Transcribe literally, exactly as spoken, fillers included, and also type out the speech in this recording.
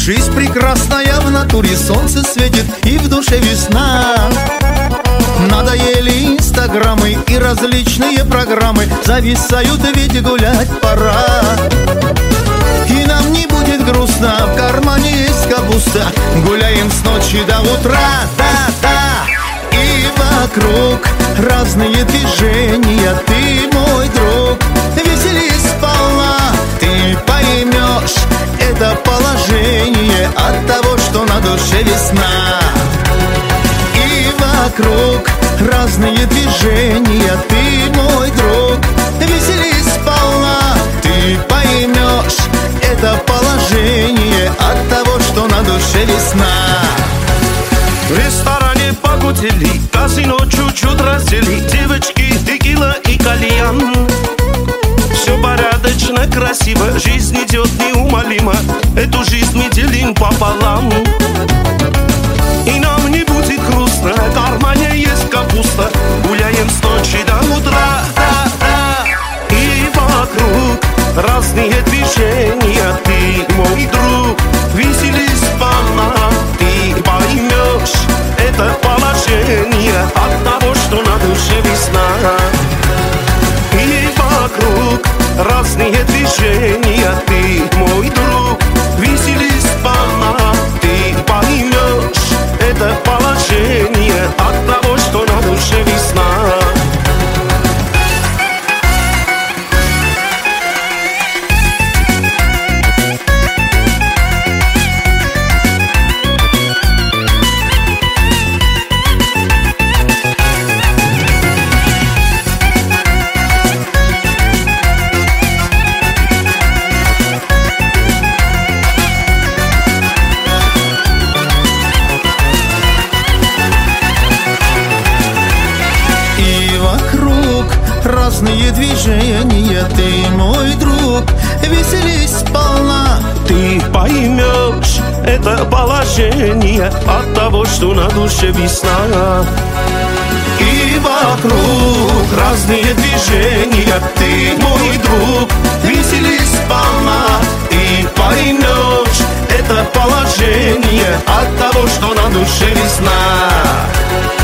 Жизнь прекрасная в натуре, солнце светит и в душе весна. Надоели инстаграмы и различные программы, зависают, ведь гулять пора. И нам не будет грустно, в кармане есть капуста, гуляем с ночи до утра, да-да. И вокруг разные движения, ты мой друг, веселись сполна. Ты поймешь это положение от того, что на душе весна. И вокруг разные движения, ты мой друг, веселись сполна. Ты поймешь это положение от того, что на душе весна. В ресторане погудели, казино чуть-чуть раздели, девочки, текила и кальян. Все порядочно, красиво, жизнь идет неумолимо, эту жизнь мы делим пополам. И нам не будет грустно, в кармане есть капуста, гуляем с ночи до утра, да, да. И вокруг разные движения, ты мой друг, веселись сполна. Ты поймешь это положение от того, что на душе весна. И вокруг разные движения, ты мой друг, веселись сполна. Ты поймешь это положение от того, что на душе весна. Разные движения, ты мой друг, веселись сполна. Ты поймешь это положение от того, что на душе весна. И вокруг разные движения, ты мой друг, веселись сполна. Ты поймешь это положение от того, что на душе весна.